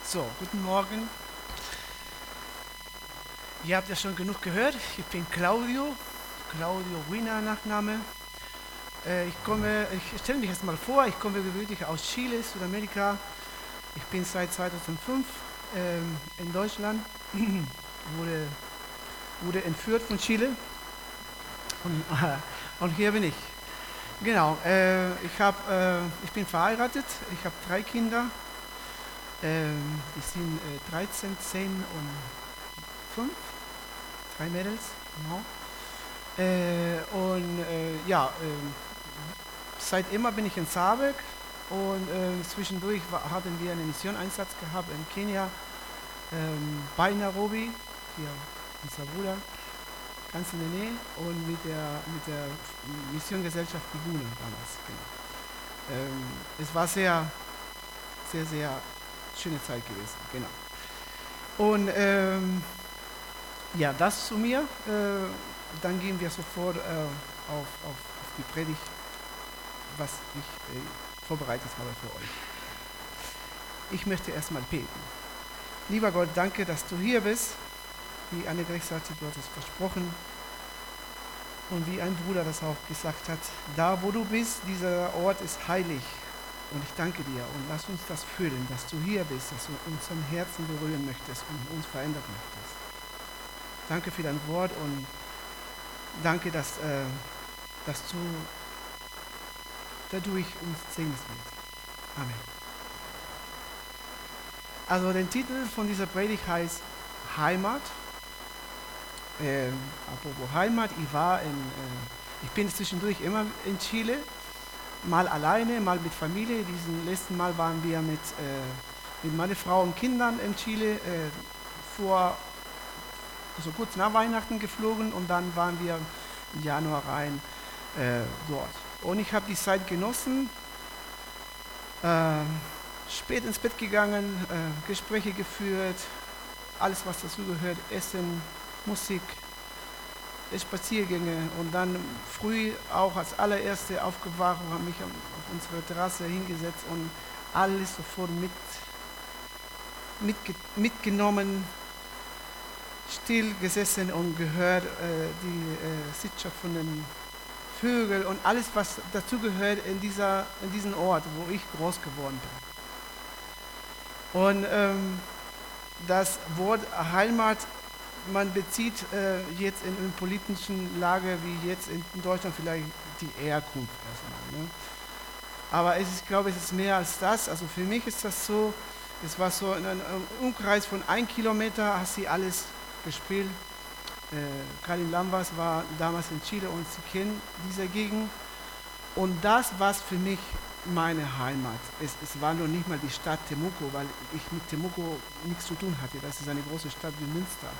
So, guten Morgen. Ihr habt ja schon genug gehört. Ich bin Claudio Wiener Nachname. Ich stelle mich erst mal vor, ich komme gebürtig aus Chile, Südamerika. Ich bin seit 2005 in Deutschland, wurde entführt von Chile und, und hier bin ich. Genau, ich bin verheiratet, ich habe 3 Kinder, die sind 13, 10 und 5, 3 Mädels, genau. Seit immer bin ich in Saarburg und zwischendurch hatten wir einen Missioneinsatz gehabt in Kenia, bei Nairobi, hier unser Bruder, ganz in der Nähe und mit der Missiongesellschaft Bibuna damals. Genau. Es war sehr, sehr, sehr schöne Zeit gewesen, genau. Und das zu mir. Dann gehen wir sofort auf die Predigt, was ich vorbereitet habe für euch. Ich möchte erstmal beten. Lieber Gott, danke, dass du hier bist. Wie Annegret sagte, du hast es versprochen. Und wie ein Bruder das auch gesagt hat, da wo du bist, dieser Ort ist heilig. Und ich danke dir und lass uns das fühlen, dass du hier bist, dass du unseren Herzen berühren möchtest und uns verändern möchtest. Danke für dein Wort und danke, dass du dadurch uns segnest wird. Amen. Also der Titel von dieser Predigt heißt Heimat. Apropos Heimat, ich bin zwischendurch immer in Chile, mal alleine, mal mit Familie. Diesen letzten Mal waren wir mit meiner Frau und Kindern in Chile so kurz nach Weihnachten geflogen und dann waren wir im Januar rein dort. Und ich habe die Zeit genossen, spät ins Bett gegangen, Gespräche geführt, alles was dazu gehört, Essen, Musik, Spaziergänge und dann früh auch als allererste aufgewacht und habe mich auf unsere Terrasse hingesetzt und alles sofort mitgenommen, still gesessen und gehört die Zwitscher von den Vögeln und alles, was dazu gehört in diesen Ort, wo ich groß geworden bin. Und das Wort Heimat, man bezieht jetzt in einer politischen Lage wie jetzt in Deutschland vielleicht die Herkunft erstmal. Ne? Aber ich glaube, es ist mehr als das. Also für mich ist das so, es war so in einem Umkreis von 1 Kilometer, hast sie alles gespielt. Karin Lambas war damals in Chile und sie kennen diese Gegend. Und das war für mich meine Heimat. Es war noch nicht mal die Stadt Temuco, weil ich mit Temuco nichts zu tun hatte. Das ist eine große Stadt wie Münster.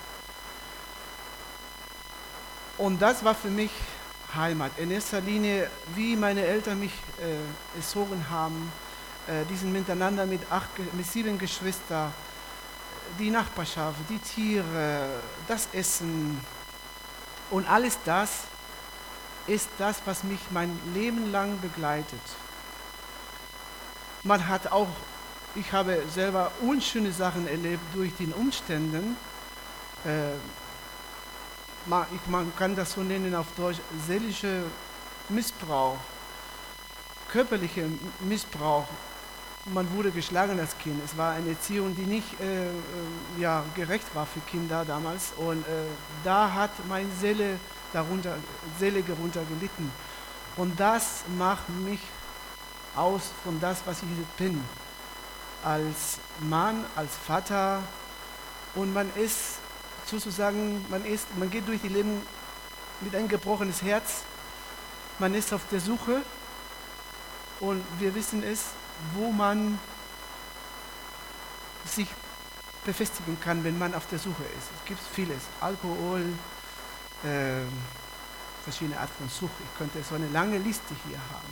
Und das war für mich Heimat. In erster Linie, wie meine Eltern mich erzogen haben, die sind miteinander mit 7 Geschwistern, die Nachbarschaft, die Tiere, das Essen und alles das ist das, was mich mein Leben lang begleitet. Ich habe selber unschöne Sachen erlebt durch die Umstände. Man kann das so nennen auf Deutsch, seelischer Missbrauch, körperlicher Missbrauch. Man wurde geschlagen als Kind. Es war eine Erziehung, die nicht gerecht war für Kinder damals. Und da hat meine Seele darunter gelitten. Und das macht mich aus von das, was ich jetzt bin. Als Mann, als Vater. Und man geht durch die Leben mit einem gebrochenes Herz. Man ist auf der Suche. Und wir wissen es, wo man sich befestigen kann, wenn man auf der Suche ist. Es gibt vieles, Alkohol, verschiedene Arten von Sucht. Ich könnte so eine lange Liste hier haben.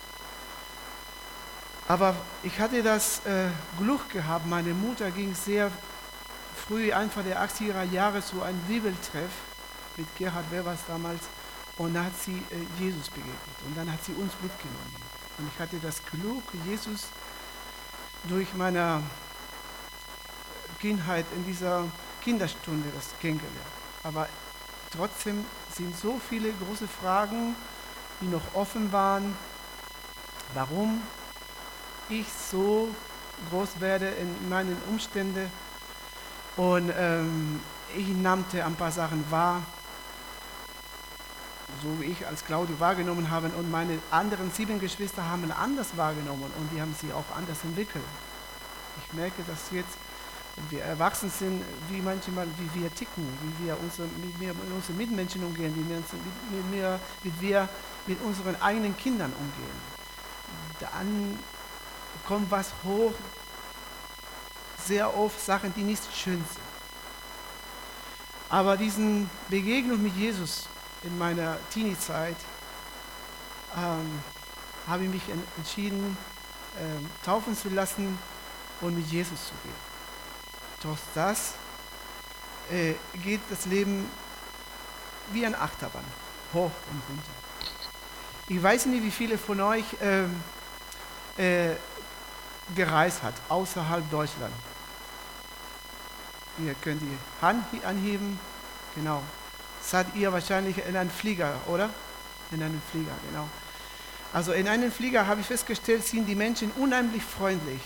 Aber ich hatte das Glück gehabt, meine Mutter ging sehr früh, Anfang der 80er Jahre, zu einem Bibeltreff mit Gerhard Webers damals und da hat sie Jesus begegnet und dann hat sie uns mitgenommen. Und ich hatte das Glück, Jesus durch meine Kindheit, in dieser Kinderstunde das kennengelernt. Aber trotzdem sind so viele große Fragen, die noch offen waren, warum ich so groß werde in meinen Umständen. Und ich nahmte ein paar Sachen wahr, so wie ich als Claudio wahrgenommen habe. Und meine anderen 7 Geschwister haben anders wahrgenommen und die haben sie auch anders entwickelt. Ich merke, dass jetzt, wenn wir erwachsen sind, wie manchmal, wie wir ticken, wie wir mit unseren Mitmenschen umgehen, wie wir mit unseren eigenen Kindern umgehen. Dann kommt was hoch, sehr oft Sachen, die nicht schön sind. Aber diesen Begegnung mit Jesus in meiner Teenie-Zeit habe ich mich entschieden, taufen zu lassen und mit Jesus zu gehen. Trotz das geht das Leben wie eine Achterbahn, hoch und runter. Ich weiß nicht, wie viele von euch gereist hat, außerhalb Deutschland. Ihr könnt die Hand anheben, genau. Seid ihr wahrscheinlich in einem Flieger, oder? In einem Flieger, genau. Also in einem Flieger habe ich festgestellt, sind die Menschen unheimlich freundlich.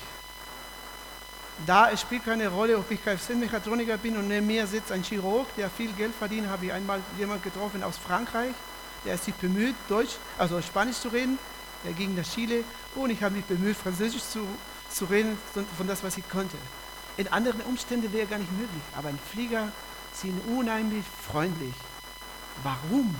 Da spielt keine Rolle, ob ich Kfz-Mechatroniker bin und neben mir sitzt ein Chirurg, der viel Geld verdient, habe ich einmal jemanden getroffen aus Frankreich, der sich bemüht, Spanisch zu reden. Er ging nach Chile und ich habe mich bemüht, Französisch zu reden, von das, was ich konnte. In anderen Umständen wäre gar nicht möglich, aber ein Flieger sind unheimlich freundlich. Warum?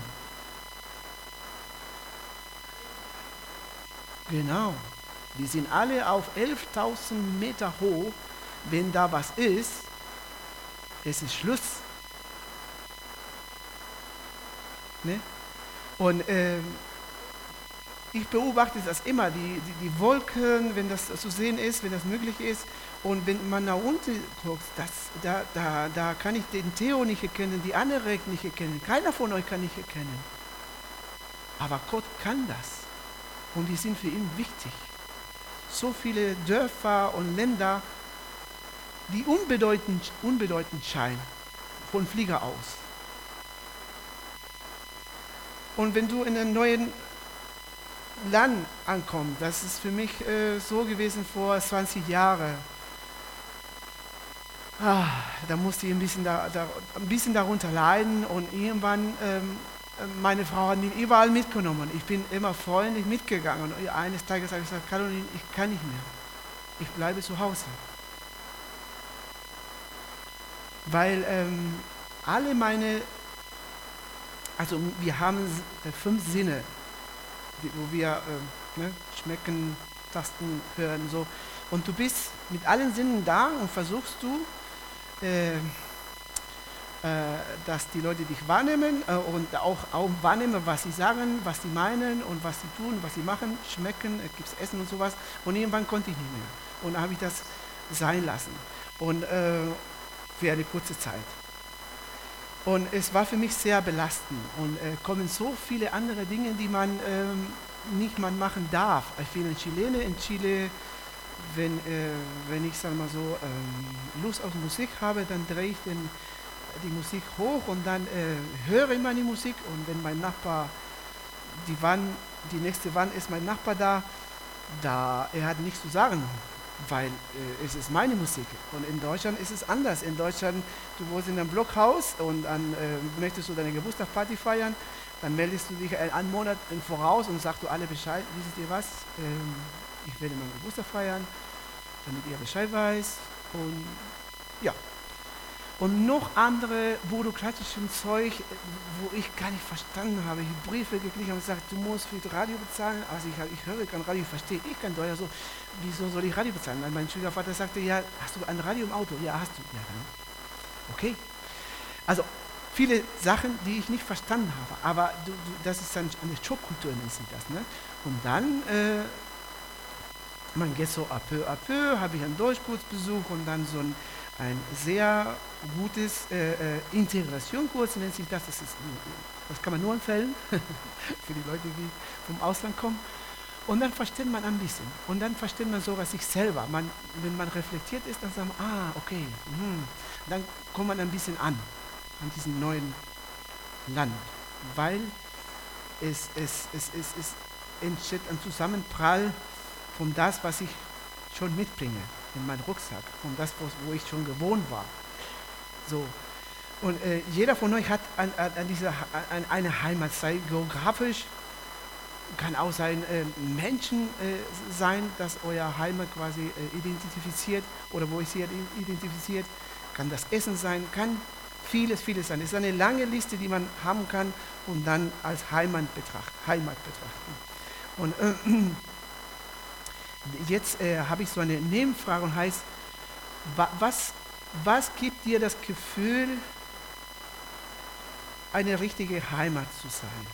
Genau. Die sind alle auf 11.000 Meter hoch. Wenn da was ist, es ist Schluss. Ne? Und ich beobachte das immer, die Wolken, wenn das zu sehen ist, wenn das möglich ist. Und wenn man nach unten guckt, da kann ich den Theo nicht erkennen, die andere nicht erkennen. Keiner von euch kann nicht erkennen. Aber Gott kann das. Und die sind für ihn wichtig. So viele Dörfer und Länder, die unbedeutend scheinen, von Flieger aus. Und wenn du in einem neuen Land ankommst, das ist für mich so gewesen vor 20 Jahren, da musste ich ein bisschen darunter leiden und irgendwann, meine Frau hat mich überall mitgenommen. Ich bin immer freundlich mitgegangen und eines Tages habe ich gesagt, Caroline, ich kann nicht mehr. Ich bleibe zu Hause. Weil wir haben 5 Sinne, wo wir schmecken, tasten, hören, so. Und du bist mit allen Sinnen da und versuchst du, dass die Leute dich wahrnehmen und auch wahrnehmen, was sie sagen, was sie meinen und was sie tun, was sie machen, schmecken, gibt es Essen und sowas. Und irgendwann konnte ich nicht mehr. Und dann habe ich das sein lassen. Und für eine kurze Zeit. Und es war für mich sehr belastend. Und kommen so viele andere Dinge, die man nicht machen darf. Ich bin ein Chilene in Chile. Wenn ich sag mal so Lust auf Musik habe, dann drehe ich die Musik hoch und dann höre ich meine Musik. Und wenn mein Nachbar, die nächste Wand ist mein Nachbar da er hat nichts zu sagen, weil es ist meine Musik. Und in Deutschland ist es anders. In Deutschland, du wohnst in einem Blockhaus und dann möchtest du deine Geburtstagsparty feiern, dann meldest du dich einen Monat im Voraus und sagst du alle Bescheid, wisst ihr was? Ich werde meinen Geburtstag feiern, damit ihr Bescheid weiß. Und ja. Und noch andere bürokratischen Zeug, wo ich gar nicht verstanden habe. Ich habe Briefe gekriegt und gesagt, du musst für das Radio bezahlen. Also ich höre kein Radio, ich verstehe kein Deutsch. Also, wieso soll ich Radio bezahlen? Dann mein Schwiegervater sagte, ja, hast du ein Radio im Auto? Ja, hast du. Ja, dann. Okay. Also viele Sachen, die ich nicht verstanden habe. Aber das ist eine Jobkultur, nennt sich das. Ne? Und dann man geht so à peu, habe ich einen Deutschkurs besucht und dann so ein sehr gutes Integrationskurs, nennt sich das. Das kann man nur empfehlen für die Leute, die vom Ausland kommen. Und dann versteht man ein bisschen. Und dann versteht man sogar sich selber. Wenn man reflektiert ist, dann sagt man, okay. Dann kommt man ein bisschen an diesem neuen Land. Weil es entsteht ein Zusammenprall von das, was ich schon mitbringe in meinen Rucksack, von das, wo ich schon gewohnt war. So. Und jeder von euch hat eine Heimat, sei geografisch, kann auch sein Menschen sein, das euer Heimat quasi identifiziert oder wo ich sie identifiziert, kann das Essen sein, kann vieles sein. Es ist eine lange Liste, die man haben kann und dann als Heimat betrachten. Und jetzt habe ich so eine Nebenfrage und heißt, was gibt dir das Gefühl, eine richtige Heimat zu sein?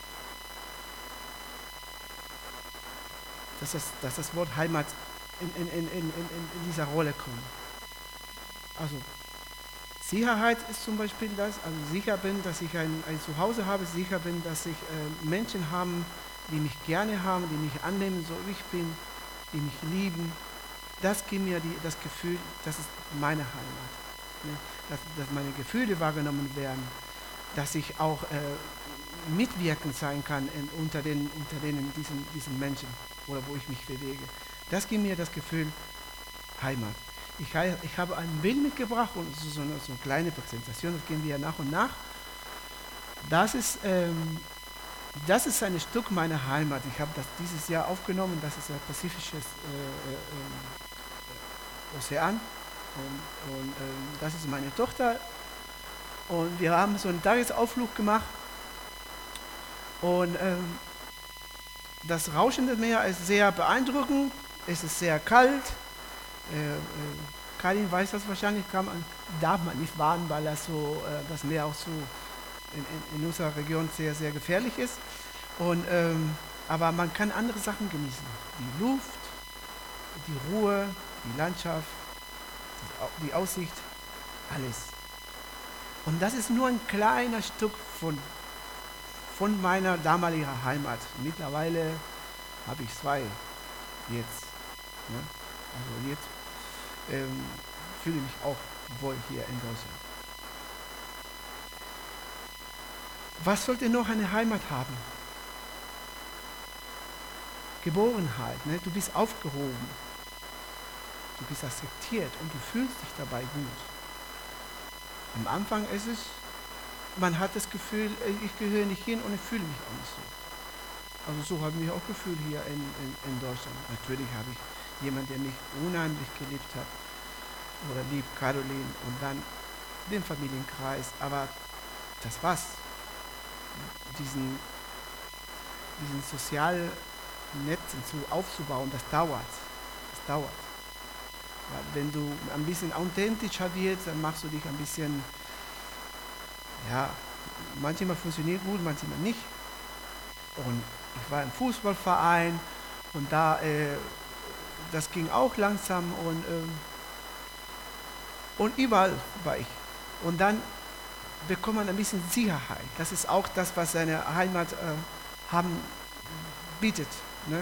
Dass das Wort Heimat in dieser Rolle kommt. Also Sicherheit ist zum Beispiel das, also sicher bin, dass ich ein Zuhause habe, sicher bin, dass ich Menschen habe, die mich gerne haben, die mich annehmen, so wie ich bin, die mich lieben. Das gibt mir das Gefühl, das ist meine Heimat. Ne? Dass meine Gefühle wahrgenommen werden, dass ich auch mitwirkend sein kann unter diesen Menschen oder wo ich mich bewege. Das gibt mir das Gefühl Heimat. Ich habe ein Bild mitgebracht und so eine kleine Präsentation, das gehen wir nach und nach. Das ist ein Stück meiner Heimat. Ich habe das dieses Jahr aufgenommen, das ist der Pazifische Ozean und das ist meine Tochter. Und wir haben so einen Tagesausflug gemacht und das rauschende Meer ist sehr beeindruckend, es ist sehr kalt. Karin weiß das wahrscheinlich, darf man nicht baden, weil das Meer auch so in unserer Region sehr, sehr gefährlich ist. Aber man kann andere Sachen genießen. Die Luft, die Ruhe, die Landschaft, die Aussicht, alles. Und das ist nur ein kleiner Stück von meiner damaligen Heimat. Mittlerweile habe ich 2 jetzt. Ne? Also jetzt fühle ich mich auch wohl hier in Deutschland. Was sollte noch eine Heimat haben? Geborgenheit. Ne? Du bist aufgehoben. Du bist akzeptiert und du fühlst dich dabei gut. Am Anfang ist es, man hat das Gefühl, ich gehöre nicht hin und ich fühle mich auch nicht so. Also so habe ich mich auch gefühlt hier in Deutschland. Natürlich habe ich jemanden, der mich unheimlich geliebt hat oder liebt, Caroline, und dann den Familienkreis. Aber das war's. Diesen sozialen Netz aufzubauen, das dauert. Weil wenn du ein bisschen authentischer wirst, dann machst du dich ein bisschen, ja, manchmal funktioniert gut, manchmal nicht. Und ich war im Fußballverein und das ging auch langsam und überall war ich. Und dann bekommt man ein bisschen Sicherheit. Das ist auch das, was seine Heimat bietet. Ne?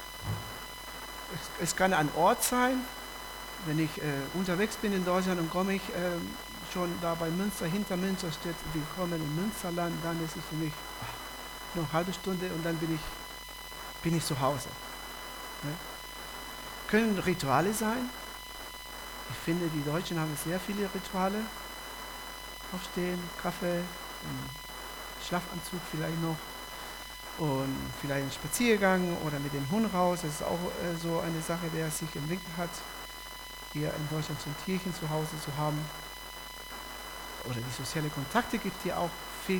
Es kann ein Ort sein, wenn ich unterwegs bin in Deutschland und komme ich schon da bei Münster, hinter Münster steht, willkommen im Münsterland, dann ist es für mich noch eine halbe Stunde und dann bin ich zu Hause. Ne? Können Rituale sein. Ich finde, die Deutschen haben sehr viele Rituale. Aufstehen, Kaffee, Schlafanzug vielleicht noch und vielleicht ein Spaziergang oder mit dem Hund raus. Das ist auch so eine Sache, der sich entwickelt hat, hier in Deutschland zum Tierchen zu Hause zu haben. Oder die sozialen Kontakte gibt hier auch viel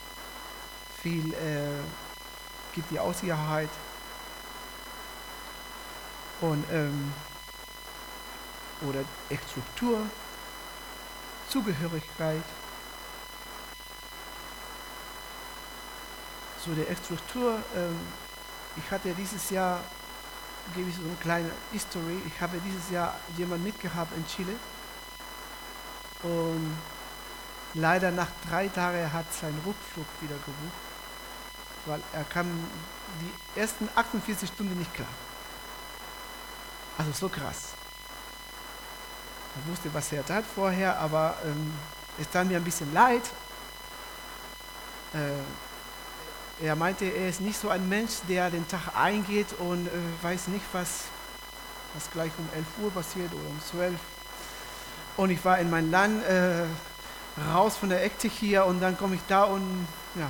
gibt die Aussicherheit. Und oder Struktur, Zugehörigkeit. So der Struktur, ich hatte dieses Jahr, gebe ich so eine kleine History, ich habe dieses Jahr jemanden mitgehabt in Chile und leider nach 3 Tagen hat sein Rückflug wieder gebucht weil er kam die ersten 48 Stunden nicht klar. Also so krass. Er wusste, was er tat vorher, aber es tat mir ein bisschen leid. Er meinte, er ist nicht so ein Mensch, der den Tag eingeht und weiß nicht, was gleich um 11 Uhr passiert oder um 12. Und ich war in mein Land, raus von der Ektik hier und dann komme ich da und ja.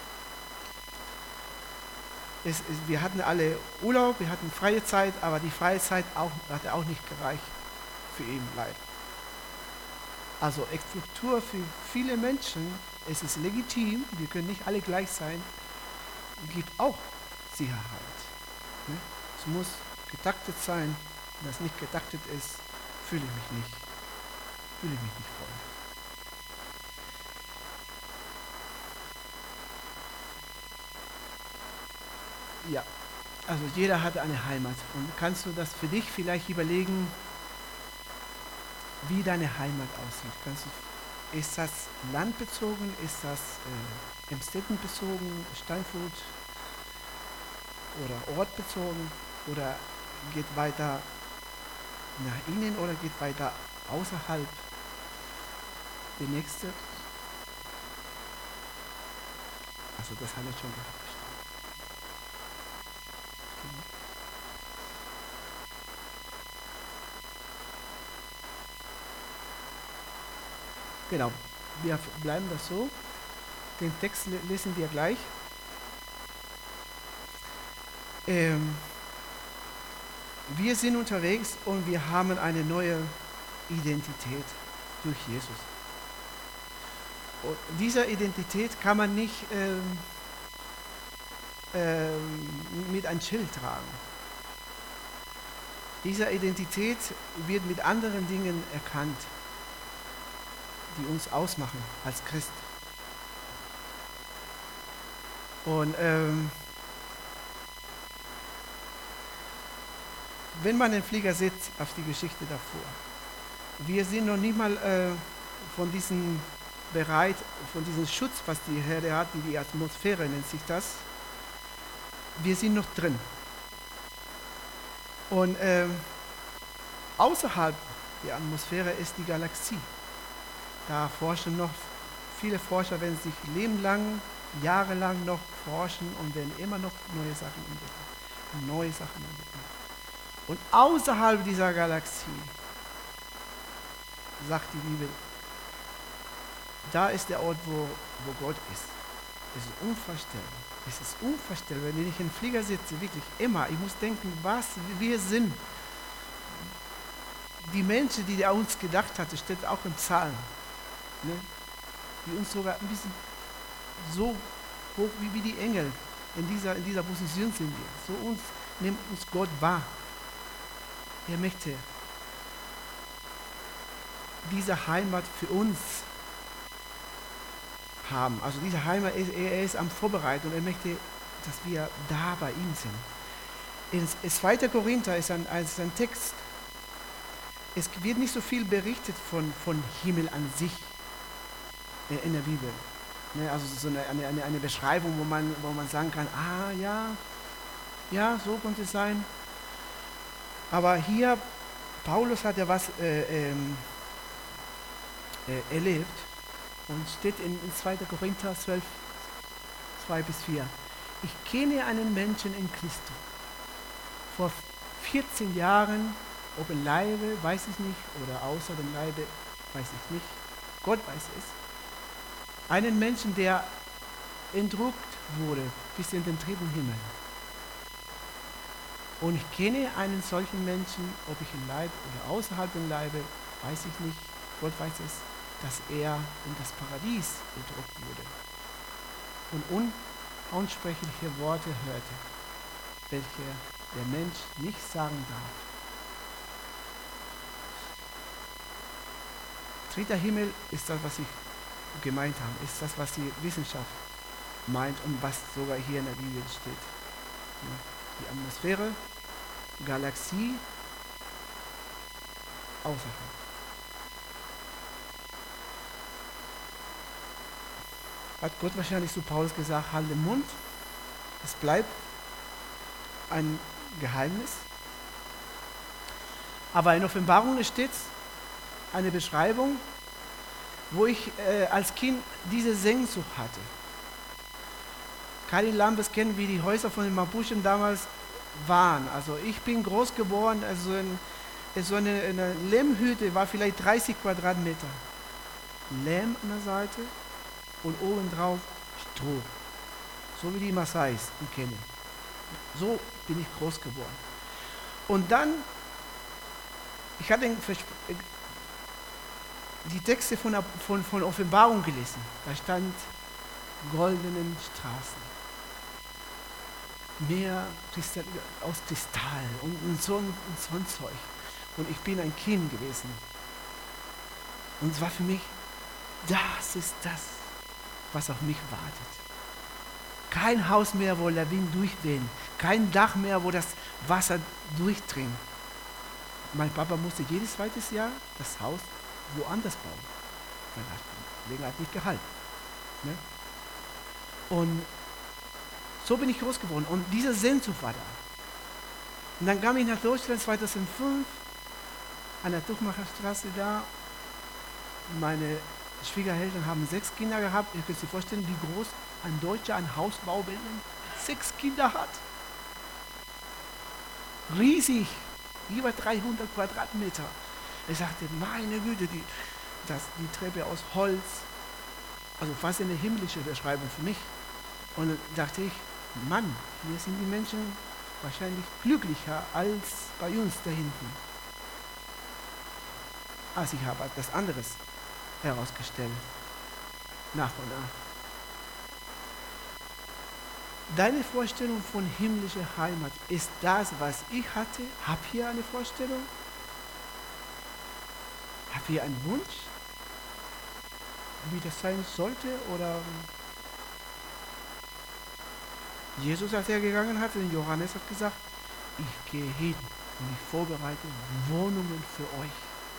Wir hatten alle Urlaub, wir hatten freie Zeit, aber die freie Zeit hatte auch nicht gereicht für ihn leider. Also Struktur für viele Menschen, es ist legitim, wir können nicht alle gleich sein, gibt auch Sicherheit. Ne? Es muss getaktet sein, wenn das nicht getaktet ist, fühle ich mich nicht voll. Ja, also jeder hat eine Heimat. Und kannst du das für dich vielleicht überlegen, wie deine Heimat aussieht? Ist das landbezogen? Ist das Emstetten bezogen? Steinfurt? Oder ortbezogen? Oder geht weiter nach innen oder geht weiter außerhalb? Der nächste? Also das haben wir schon gehabt. Genau, wir bleiben das so. Den Text lesen wir gleich. Wir sind unterwegs und wir haben eine neue Identität durch Jesus. Und diese Identität kann man nicht mit einem Schild tragen. Diese Identität wird mit anderen Dingen erkannt, die uns ausmachen als Christ. Und wenn man im Flieger sitzt, auf die Geschichte davor, wir sind noch nicht mal von diesem bereit, von diesem Schutz, was die Herde hat, die Atmosphäre nennt sich das, wir sind noch drin. Und außerhalb der Atmosphäre ist die Galaxie. Da forschen noch viele Forscher, werden sich lebenlang, jahrelang noch forschen und werden immer noch neue Sachen entdecken. Und außerhalb dieser Galaxie, sagt die Bibel, da ist der Ort, wo Gott ist. Es ist unvorstellbar. Es ist unvorstellbar, wenn ich in den Flieger sitze, wirklich immer. Ich muss denken, was wir sind. Die Menschen, die er uns gedacht hatte, steht auch im Psalm. Ne? Die uns sogar ein bisschen so hoch wie die Engel in dieser Position sind wir. So nimmt uns Gott wahr. Er möchte diese Heimat für uns haben. Also diese Heimat, er ist am Vorbereiten und er möchte, dass wir da bei ihm sind. In 2. Korinther ist ein Text, es wird nicht so viel berichtet von Himmel an sich in der Bibel. Ne, also so eine Beschreibung, wo man sagen kann, ja, so könnte es sein. Aber hier, Paulus hat ja was erlebt und steht in 2. Korinther 12, 2-4. Ich kenne einen Menschen in Christus. Vor 14 Jahren, ob im Leibe, weiß ich nicht, oder außer dem Leibe, weiß ich nicht. Gott weiß es. Einen Menschen, der entrückt wurde bis in den 3. Himmel. Und ich kenne einen solchen Menschen, ob ich im Leib oder außerhalb dem Leibe, weiß ich nicht. Gott weiß es, dass er in das Paradies entrückt wurde und unaussprechliche Worte hörte, welche der Mensch nicht sagen darf. 3. Himmel ist das, was ich gemeint habe, ist das, was die Wissenschaft meint und was sogar hier in der Bibel steht. Die Atmosphäre, Galaxie, außerhalb. Hat Gott wahrscheinlich zu Paulus gesagt, halt den Mund, Es bleibt ein Geheimnis. Aber in Offenbarung steht eine Beschreibung, wo ich als Kind diese Sehnsucht hatte. Karin Lambes kennen, wie die Häuser von den Mapuchen damals waren. Also ich bin groß geworden, also so eine Lehmhütte war vielleicht 30 Quadratmeter. Lehm an der Seite und obendrauf Stroh. So wie die Maasais kennen. So bin ich groß geworden. Und dann, ich hatte die Texte von Offenbarung gelesen. Da stand goldenen Straßen. Meer aus Kristall und so ein Zeug. Und ich bin ein Kind gewesen. Und es war für mich, das ist das, was auf mich wartet. Kein Haus mehr, wo der Wind durchweht. Kein Dach mehr, wo das Wasser durchdringt. Mein Papa musste jedes zweites Jahr das Haus woanders bauen. Weil das länger hat nicht gehalten. Ne? Und so bin ich groß geworden. Und diese Sehnsucht war da. Und dann kam ich nach Deutschland 2005 an der Tuchmacherstraße da. Meine Schwiegereltern haben 6 Kinder gehabt. Ihr könnt sich vorstellen, wie groß ein Deutscher, ein Hausbau, wenn er 6 Kinder hat. Riesig, über 300 Quadratmeter. Ich sagte, meine Güte, die Treppe aus Holz, also fast eine himmlische Beschreibung für mich. Und dann dachte ich, Mann, hier sind die Menschen wahrscheinlich glücklicher als bei uns da hinten. Also ich habe etwas anderes herausgestellt, nach und nach. Deine Vorstellung von himmlischer Heimat ist das, was ich hatte? Hab hier eine Vorstellung? Hab hier einen Wunsch? Wie das sein sollte? Oder Jesus, als er gegangen hat, in Johannes hat gesagt, ich gehe hin und ich vorbereite Wohnungen für euch.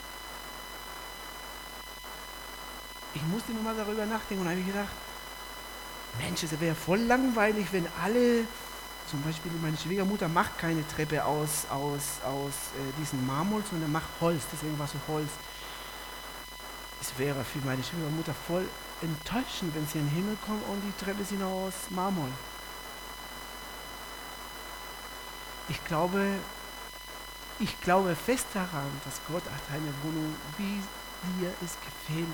Ich musste nur mal darüber nachdenken und habe mir gedacht, Mensch, es wäre voll langweilig, wenn alle, zum Beispiel meine Schwiegermutter macht keine Treppe aus diesem Marmor, sondern macht Holz, deswegen war so Holz. Es wäre für meine Schwiegermutter voll enttäuschend, wenn sie in den Himmel kommt und die Treppe sind aus Marmor. Ich glaube fest daran, dass Gott hat eine Wohnung, wie dir es gefällt.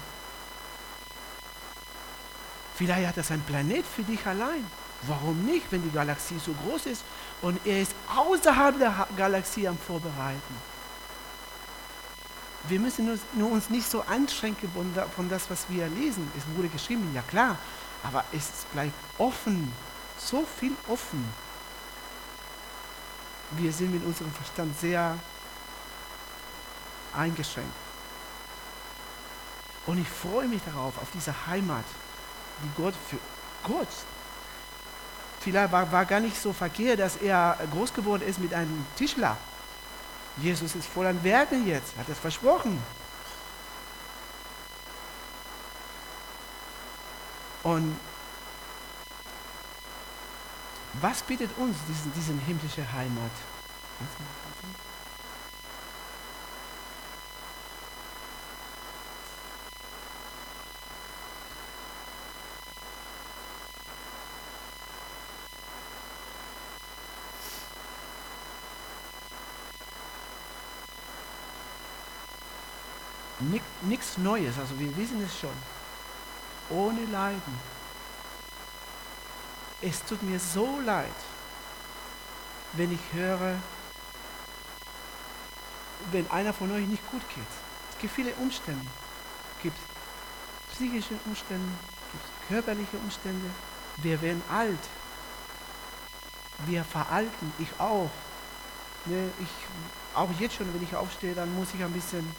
Vielleicht hat er einen Planet für dich allein. Warum nicht, wenn die Galaxie so groß ist und er ist außerhalb der Galaxie am Vorbereiten? Wir müssen uns nicht so einschränken von das, was wir lesen. Es wurde geschrieben, ja klar, aber es bleibt offen, so viel offen. Wir sind mit unserem Verstand sehr eingeschränkt. Und ich freue mich darauf, auf diese Heimat, die Gott, vielleicht war gar nicht so verkehrt, dass er groß geworden ist mit einem Tischler. Jesus ist voll an Werken jetzt, hat es versprochen. Und was bietet uns diese himmlische Heimat? Nichts Neues, also wir wissen es schon. Ohne Leiden. Es tut mir so leid, wenn ich höre, wenn einer von euch nicht gut geht. Es gibt viele Umstände. Es gibt psychische Umstände, es gibt körperliche Umstände. Wir werden alt. Wir veralten, ich auch. Ne, auch jetzt schon, wenn ich aufstehe, dann muss ich ein bisschen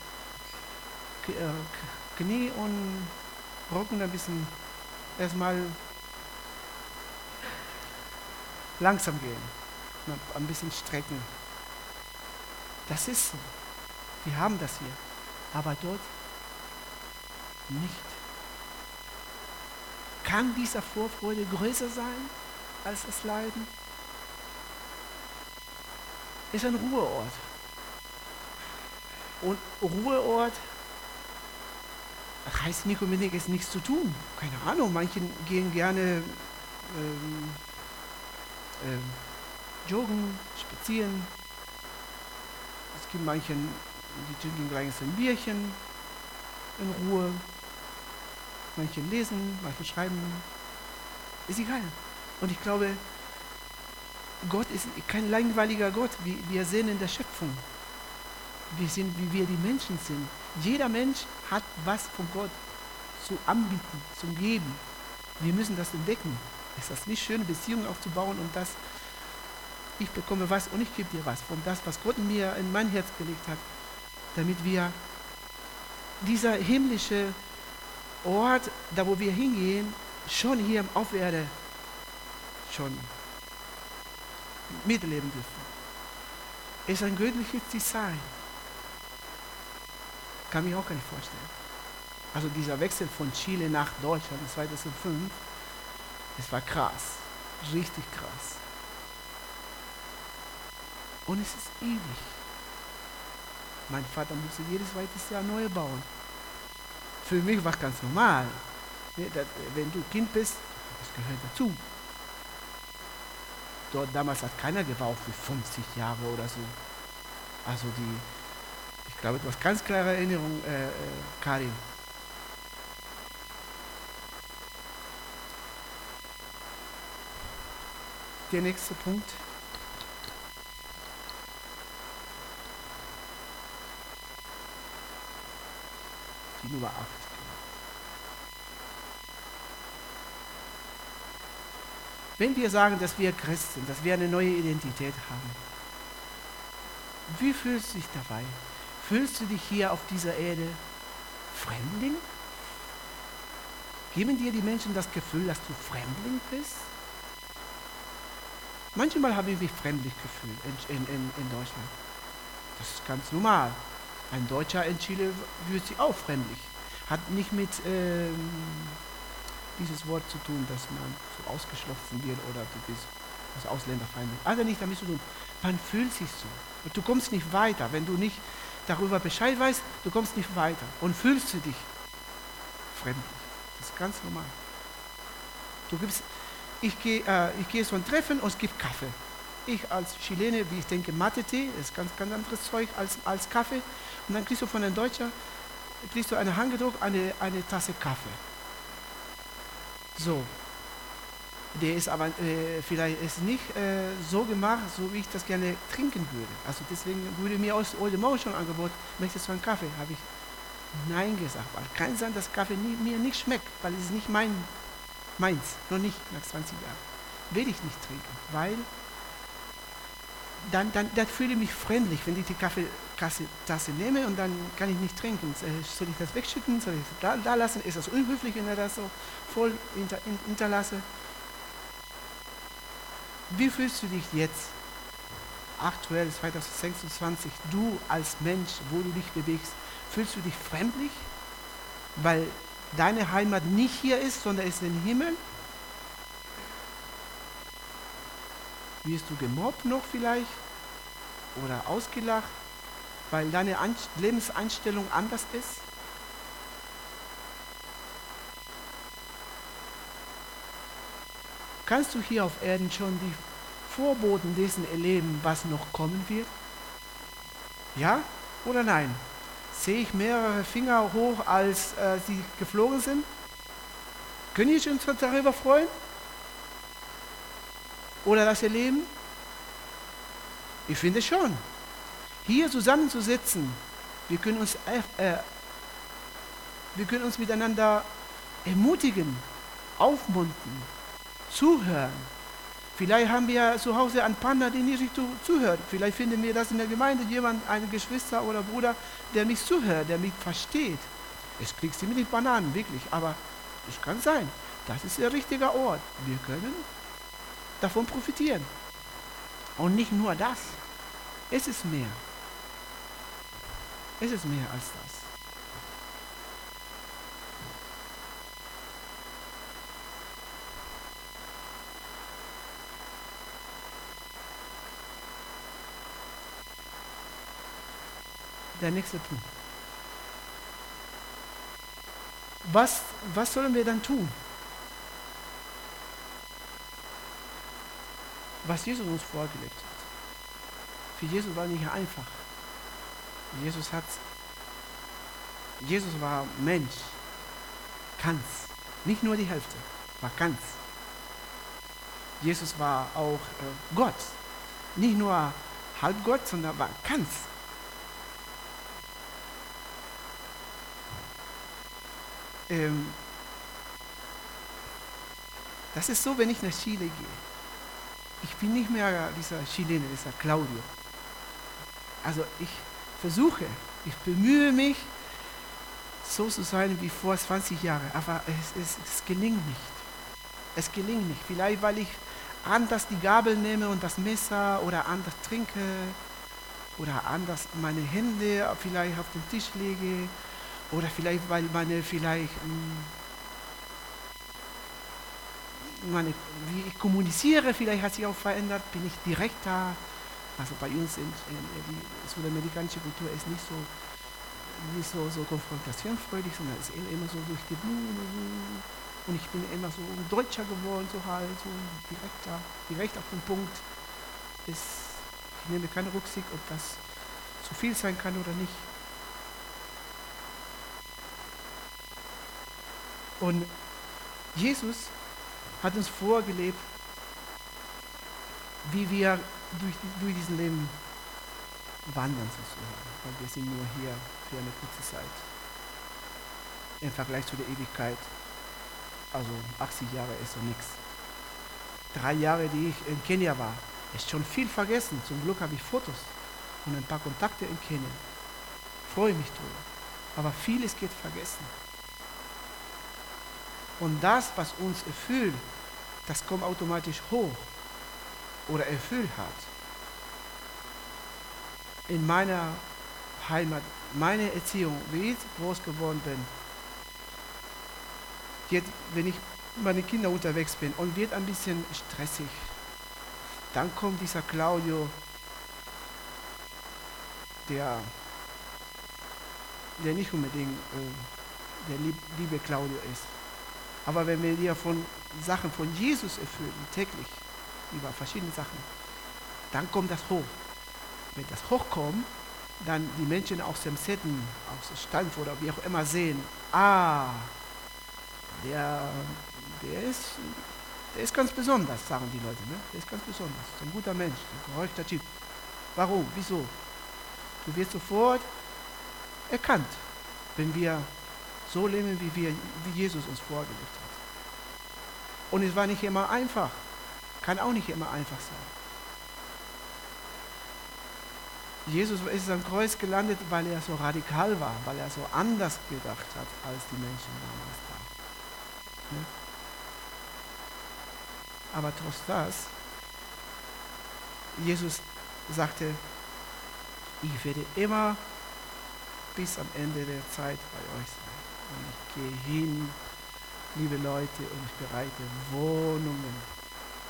Knie und Rücken ein bisschen erstmal langsam gehen, ein bisschen strecken. Das ist so. Wir haben das hier. Aber dort nicht. Kann diese Vorfreude größer sein? als das Leiden. Ist ein Ruheort. Und Ruheort heißt nicht unbedingt, es nichts zu tun. Keine Ahnung, manche gehen gerne joggen, spazieren. Es gibt manche, die trinken gleich ein Bierchen in Ruhe. Manche lesen, manche schreiben. Ist egal. Und ich glaube, Gott ist kein langweiliger Gott. Wir sehen in der Schöpfung. Wir sind, wie wir die Menschen sind. Jeder Mensch hat was von Gott zu anbieten, zu geben. Wir müssen das entdecken. Ist das nicht schön, Beziehungen aufzubauen und das, ich bekomme was und ich gebe dir was von das, was Gott mir in mein Herz gelegt hat, damit wir dieser himmlische Ort, da wo wir hingehen, schon hier auf Erde schon miterleben dürfen. Ist ein göttliches Design. Kann mich auch gar nicht vorstellen. Also dieser Wechsel von Chile nach Deutschland 2005, es war krass, richtig krass. Und es ist ewig. Mein Vater musste jedes zweites Jahr neu bauen. Für mich war es ganz normal. Wenn du Kind bist, das gehört dazu. Dort damals hat keiner gebaut für 50 Jahre oder so. Also ich glaube, du hast ganz klare Erinnerung, Karin. Der nächste Punkt. Die Nummer 8. Wenn wir sagen, dass wir Christ sind, dass wir eine neue Identität haben, wie fühlst du dich dabei? Fühlst du dich hier auf dieser Erde Fremdling? Geben dir die Menschen das Gefühl, dass du Fremdling bist? Manchmal habe ich mich fremdlich gefühlt in Deutschland. Das ist ganz normal. Ein Deutscher in Chile fühlt sich auch fremdlich. Hat nicht mit dieses Wort zu tun, dass man so ausgeschlossen wird oder du bist ausländerfeindlich. Also nicht damit zu tun. Man fühlt sich so. Und du kommst nicht weiter. Wenn du nicht darüber Bescheid weißt, du kommst nicht weiter. Und fühlst du dich fremdlich. Das ist ganz normal. Ich gehe zu einem Treffen und es gibt Kaffee. Ich als Chilene, wie ich denke, Mate-Tee, ist ganz anderes Zeug als Kaffee. Und dann kriegst du von einem Deutscher, eine Handgedruckt, eine Tasse Kaffee. So. Der ist aber vielleicht ist nicht so gemacht, so wie ich das gerne trinken würde. Also deswegen wurde mir heute Morgen schon angeboten, möchtest du einen Kaffee? Habe ich Nein gesagt, weil kann sein, dass Kaffee mir nicht schmeckt, weil es ist nicht meins, noch nicht nach 20 Jahren. Will ich nicht trinken, weil dann fühle ich mich fremdlich, wenn ich die Kaffeetasse nehme und dann kann ich nicht trinken. Soll ich das wegschütten? Soll ich das da lassen? Ist das unhöflich, wenn er das so voll hinterlasse? Wie fühlst du dich jetzt, aktuell 2026, du als Mensch, wo du dich bewegst? Fühlst du dich fremdlich, weil deine Heimat nicht hier ist, sondern ist im Himmel? Wirst du gemobbt noch vielleicht oder ausgelacht, weil deine Lebenseinstellung anders ist? Kannst du hier auf Erden schon die Vorboten dessen erleben, was noch kommen wird? Ja oder nein? Sehe ich mehrere Finger hoch, als sie geflogen sind? Können wir uns darüber freuen? Oder das erleben? Ich finde schon. Hier zusammenzusitzen, wir können uns miteinander ermutigen, aufmuntern, zuhören. Vielleicht haben wir zu Hause einen Partner, der nicht zuhört. Vielleicht finden wir das in der Gemeinde jemand, eine Geschwister oder Bruder, der mich zuhört, der mich versteht. Es kriegst du mit Bananen, wirklich, aber es kann sein. Das ist der richtige Ort. Wir können davon profitieren. Und nicht nur das. Es ist mehr. Es ist mehr als das. der nächste Punkt. Was sollen wir dann tun? Was Jesus uns vorgelebt hat. Für Jesus war nicht einfach. Jesus war Mensch. Ganz. Nicht nur die Hälfte. War ganz. Jesus war auch Gott. Nicht nur halb Gott, sondern war ganz. Das ist so, wenn ich nach Chile gehe. Ich bin nicht mehr dieser Chilene, dieser Claudio. Also ich bemühe mich, so zu sein wie vor 20 Jahren, aber es gelingt nicht. Es gelingt nicht. Vielleicht, weil ich anders die Gabel nehme und das Messer oder anders trinke oder anders meine Hände vielleicht auf den Tisch lege oder vielleicht, weil wie ich kommuniziere, vielleicht hat sich auch verändert, bin ich direkter. Also bei uns in die südamerikanische Kultur ist nicht so konfrontationsfreudig, sondern es ist immer so durch die Blume. Und ich bin immer so deutscher geworden, so direkt auf den Punkt. Ich nehme keine Rücksicht, ob das zu viel sein kann oder nicht. Und Jesus hat uns vorgelebt, wie wir durch diesen Leben wandern sozusagen. Weil wir sind nur hier für eine kurze Zeit. Im Vergleich zu der Ewigkeit. Also 80 Jahre ist so nichts. 3 Jahre, die ich in Kenia war, ist schon viel vergessen. Zum Glück habe ich Fotos und ein paar Kontakte in Kenia. Freue mich drüber. Aber vieles geht vergessen. Und das, was uns erfüllt, das kommt automatisch hoch oder erfüllt hat. In meiner Heimat, meine Erziehung, wie ich groß geworden bin, jetzt, wenn ich mit meinen Kindern unterwegs bin und wird ein bisschen stressig, dann kommt dieser Claudio, der nicht unbedingt der liebe Claudio ist. Aber wenn wir dir von Sachen von Jesus erfüllen, täglich, über verschiedene Sachen, dann kommt das hoch. Wenn das hochkommt, dann die Menschen aus dem Sitten, aus dem Stand oder wie auch immer sehen, der ist ganz besonders, sagen die Leute. Ne? Der ist ganz besonders, ist ein guter Mensch, ein korrekter Typ. Warum? Wieso? Du wirst sofort erkannt, wenn wir so leben, wie Jesus uns vorgelebt hat. Und es war nicht immer einfach. Kann auch nicht immer einfach sein. Jesus ist am Kreuz gelandet, weil er so radikal war, weil er so anders gedacht hat, als die Menschen damals da. Ne? Aber trotz das, Jesus sagte, ich werde immer bis am Ende der Zeit bei euch sein. Und ich gehe hin, liebe Leute, und ich bereite Wohnungen.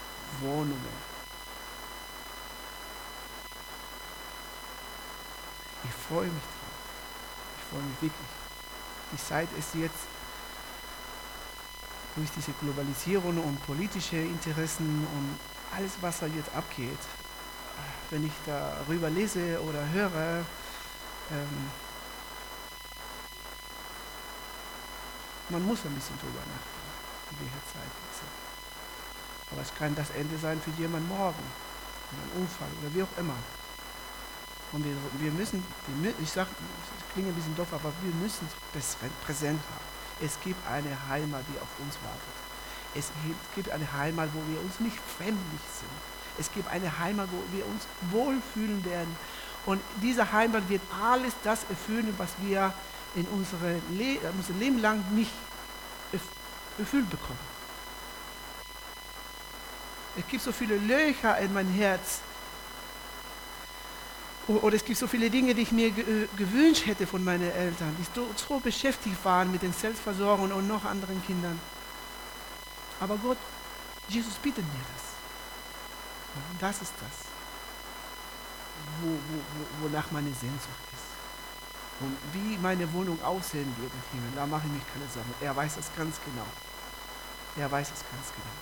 Ich freue mich drauf. Ich freue mich wirklich. Die Zeit ist jetzt durch diese Globalisierung und politische Interessen und alles, was da jetzt abgeht, wenn ich darüber lese oder höre, man muss ein bisschen drüber nachdenken, in welcher Zeit wir sind. Aber es kann das Ende sein für jemanden morgen, ein Unfall oder wie auch immer. Und wir müssen, ich sage, es klingt ein bisschen doof, aber wir müssen es präsent haben. Es gibt eine Heimat, die auf uns wartet. Es gibt eine Heimat, wo wir uns nicht fremdlich sind. Es gibt eine Heimat, wo wir uns wohlfühlen werden. Und diese Heimat wird alles das erfüllen, was wir in unserem Leben lang nicht erfüllt bekommen. Es gibt so viele Löcher in mein Herz. Oder es gibt so viele Dinge, die ich mir gewünscht hätte von meinen Eltern, die so beschäftigt waren mit den Selbstversorgung und noch anderen Kindern. Aber Gott, Jesus bietet mir das. Und das ist das, wonach meine Sehnsucht ist. Und wie meine Wohnung aussehen wird im Himmel, da mache ich mich keine Sorgen. Er weiß es ganz genau. Er weiß es ganz genau.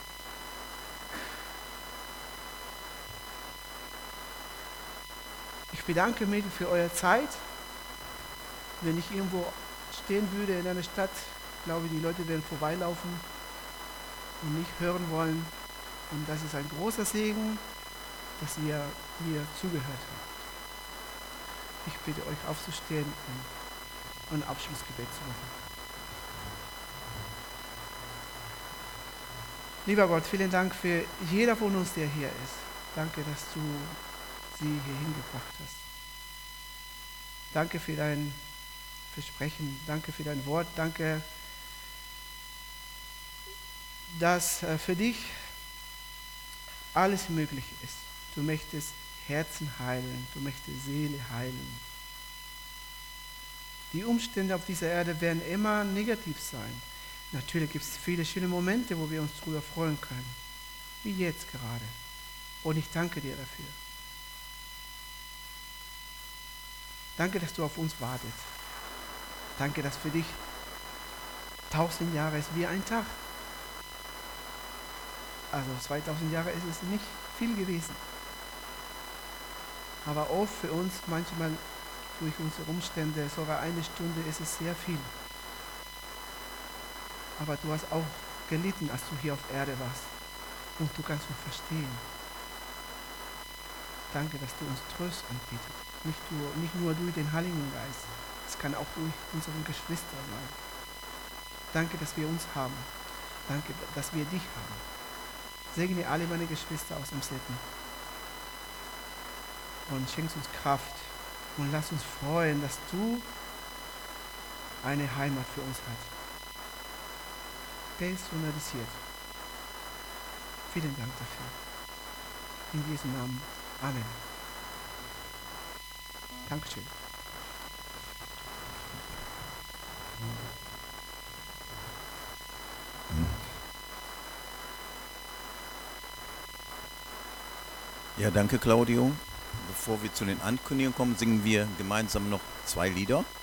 Ich bedanke mich für eure Zeit. Wenn ich irgendwo stehen würde in einer Stadt, glaube ich, die Leute werden vorbeilaufen und nicht hören wollen. Und das ist ein großer Segen, dass ihr mir zugehört habt. Ich bitte euch aufzustehen und ein Abschlussgebet zu machen. Lieber Gott, vielen Dank für jeder von uns, der hier ist. Danke, dass du sie hier hingebracht hast. Danke für dein Versprechen. Danke für dein Wort. Danke, dass für dich alles möglich ist. Du möchtest Herzen heilen. Du möchtest Seele heilen. Die Umstände auf dieser Erde werden immer negativ sein. Natürlich gibt es viele schöne Momente, wo wir uns darüber freuen können. Wie jetzt gerade. Und ich danke dir dafür. Danke, dass du auf uns wartest. Danke, dass für dich 1000 Jahre ist wie ein Tag. Also 2000 Jahre ist es nicht viel gewesen. Aber oft für uns, manchmal durch unsere Umstände, sogar eine Stunde ist es sehr viel. Aber du hast auch gelitten, als du hier auf Erde warst. Und du kannst uns verstehen. Danke, dass du uns Trost anbietest. Nicht nur durch den Heiligen Geist. Es kann auch durch unsere Geschwister sein. Danke, dass wir uns haben. Danke, dass wir dich haben. Segne alle meine Geschwister aus dem Sitten. Und schenkst uns Kraft. Und lass uns freuen, dass du eine Heimat für uns hast. Personalisiert. Vielen Dank dafür. In Jesu Namen. Amen. Dankeschön. Ja, danke Claudio. Bevor wir zu den Ankündigungen kommen, singen wir gemeinsam noch 2 Lieder.